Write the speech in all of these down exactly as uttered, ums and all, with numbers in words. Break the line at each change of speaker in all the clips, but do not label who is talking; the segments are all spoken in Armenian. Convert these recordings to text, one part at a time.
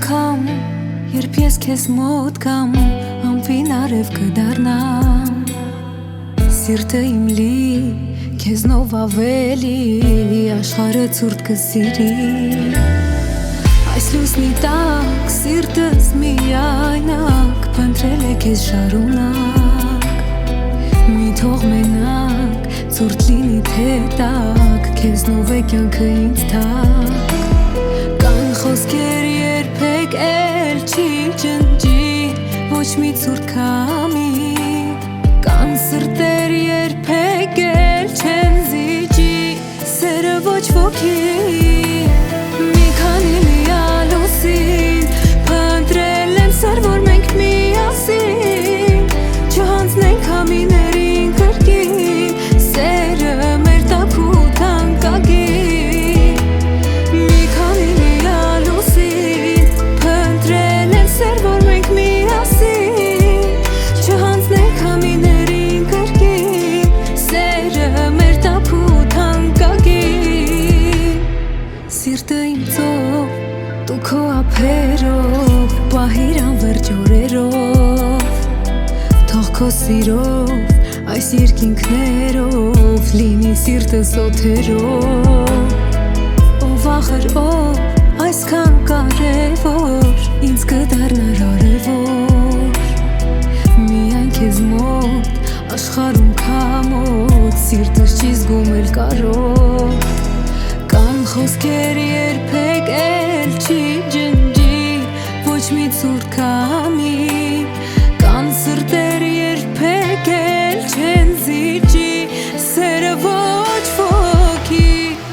անգամ, երբ ես քեզ մոտ կամ անվին արև կդառնամ, սիրտը իմ լի, քեզնով ավելի աշխարհը ցուրտ կսիրի։ Այս լուսնի տակ սիրտս միայնակ փնտրել է քեզ շարունակ, մի թող մենակ ցուրտ լինի թե տակ, քեզնով է կյանքը ինձ թակ։ Կան խոսքեր երբեք էլ չի ջնջի, ոչ մի ցուրտ քամի, կան սրտեր երբեք էլ չեն զիջի, սերը ոչ ոքի։ Մի քանի լիալուսին փնտրել եմ սեր, որ մենք միասին չհանձնենք քամիներին կրկին, սերը մեր տաք ու թանկագին։ Մի քանի լիալուսին փնտրել եմ սեր, որ մենք միասին չհանձնենք քամիներին կրկին, սերը մեր տաք ու թանկագին։ Սիրտը իմ ծով, դու քո ափերով, պահիր անվերջ օրերով, թող քո սիրով, այս երկինքներով լինի սիրտս օդերով։ Ով ախր ով, այսքան կարևոր, ինձ կդառնար արևոր, միայն քեզ մոտ, աշխարհում քամոտ, սիրտս չի զգում էլ կարով։ Կան խոսքեր երբեք էլ չի ջնջի, ոչ մի ցուրտ քամի, կան սրտեր երբեք էլ չեն զիջի, սերը ոչ ոքի։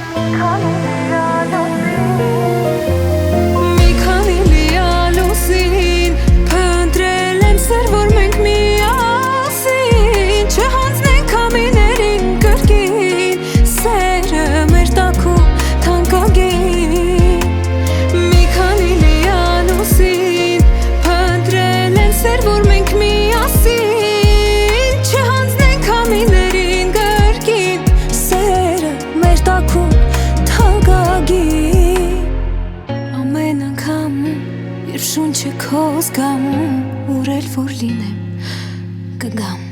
Մի քանի լիալուսին փնտրել եմ սեր, որ մենք միասին չհանձնենք քամիներին կրկին, սերը մեր տաք ու թանկագին։ Մի քանի լիալուսին փնտրել եմ սեր, որ մենք միասին չհանձնենք քամիներին կրկին, սերը մեր տաք ու թանկագին։ Ամեն անգամ, երբ շունչը քո զգամ, ուր էլ որ լինեմ կգամ։